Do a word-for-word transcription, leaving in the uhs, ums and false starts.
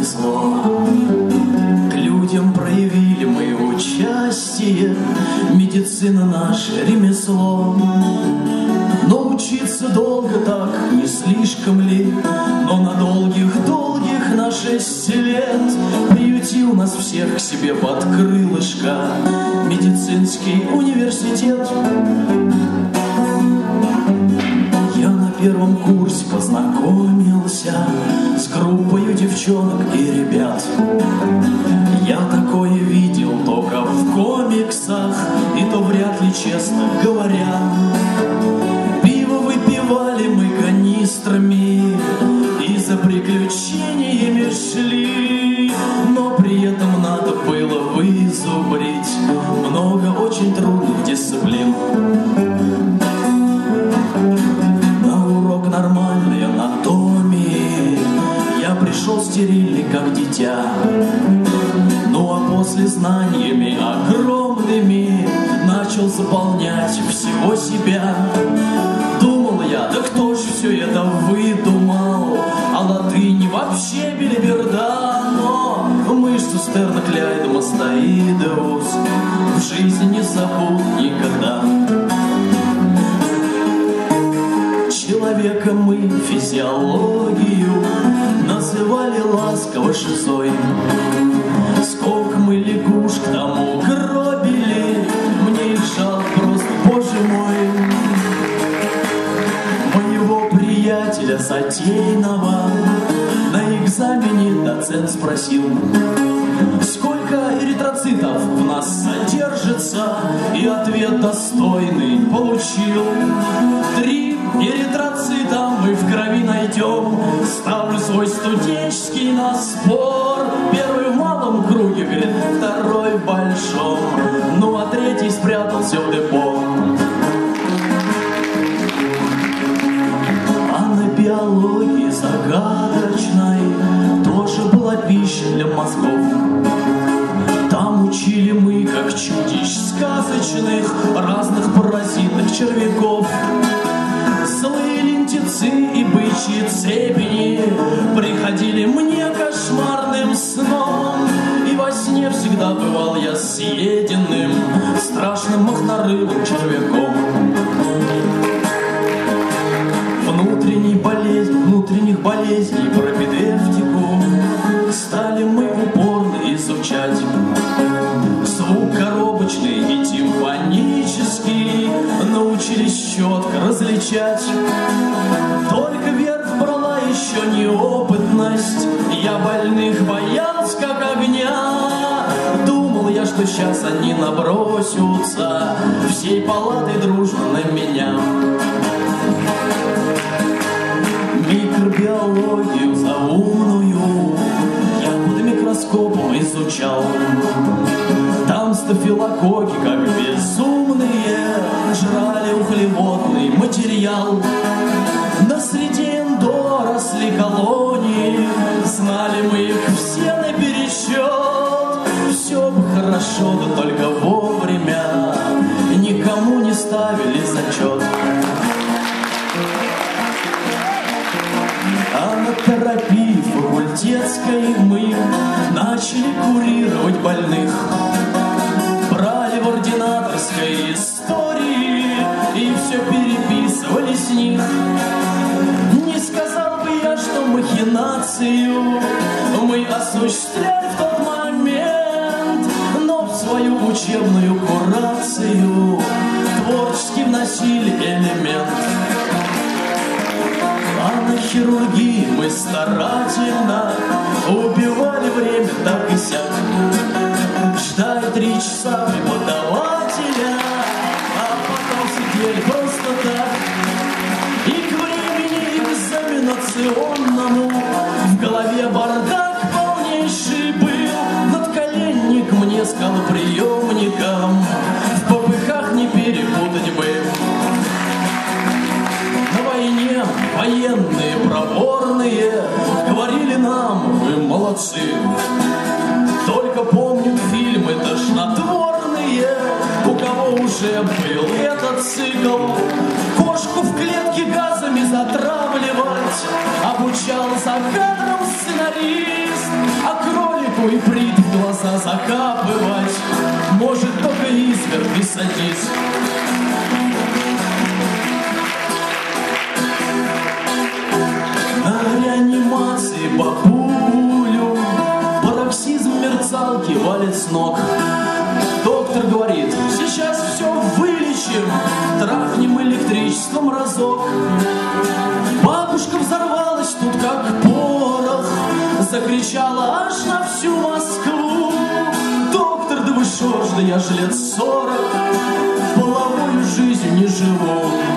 повезло. К людям проявили мы участие, медицина наше ремесло. Но учиться долго так не слишком ли, но на долгих-долгих на шесть лет приютил нас всех к себе под крылышко медицинский университет. Я на первом курсе познакомился с группою девчонок и ребят. Я такое видел только в комиксах, и то вряд ли, честно говоря. Пиво выпивали мы канистрами и за приключениями шли, но при этом надо было вызубрить много очень трудных дисциплин. На урок нормальной анатомии я пришел стерильный, как дитя. Ну а после знаниями огромными начал заполнять всего себя. Думал я, да кто ж все это выдумал, а латынь вообще белиберда. Но мышцу стерноклейдомастоидеус в жизни не забуду никогда. Человека мы физиологию называли ласково шизой. Сколько мы лягушек тому гробили, мне их жалко просто, боже мой. Моего приятеля Затейного на экзамене доцент спросил, сколько эритроцитов в нас содержится, и ответ достойный получил. Три эритроцита мы в крови найдем. Ставлю свой студенческий на спор. Первый в малом круге, говорит, второй в большом. Ну а третий спрятался в депо. А на биологии загадочной тоже была пища для мозгов. Там учили мы, как чудищ сказочных, разных паразитных червяков. Злые лентицы и бычьи цепени приходили мне кошмарным сном, и во сне всегда бывал я съеденным страшным махнорылым червяком. Внутренней болезнь, внутренних болезней пропедевтику стали мы упорно изучать. Звук коробочный и тимпанический научились четко различать. Только вверх брала еще неопытность, я больных боялся как огня. Думал я, что сейчас они набросятся всей палатой дружно на меня. Микробиологию заумную я под микроскопом изучал. Там стафилококки, как безумные, жрали углеводный материал. На среде эндо росли колонии, знали мы их все наперечет. Все бы хорошо, да только вовремя никому не ставили зачет. А на терапии факультетской мы начали курировать больных. Брали в ординаторской истории и все переписывали с них. Не сказал бы я, что махинацию мы осуществляли в тот момент, но в свою учебную курацию творчески вносили элемент. А на хирургии мы старательно убивали время так и сяк. Ждали три часа преподавателя, а потом сидели просто так. И к времени экзаменационному в голове бардак полнейший был. Надколенник мне скалоприемником в попыхах не перепутать бы. На войне военные проворные говорили нам: вы молодцы. Только помню фильмы тошнотворные, у кого уже был этот цикл. Кошку в клетке газами затравливать обучал за кадром сценарист. трубку и брит в глаза закапывать может только изверг и садись. На реанимации бабулю пароксизм мерцалки валит с ног. Доктор говорит, сейчас все вылечим, трахнем электричеством разок. Бабушка взорвалась тут как порох, закричала аж на всю Москву. Доктор, да вы шо ж, да я ж лет сорок, половую жизнь не живу.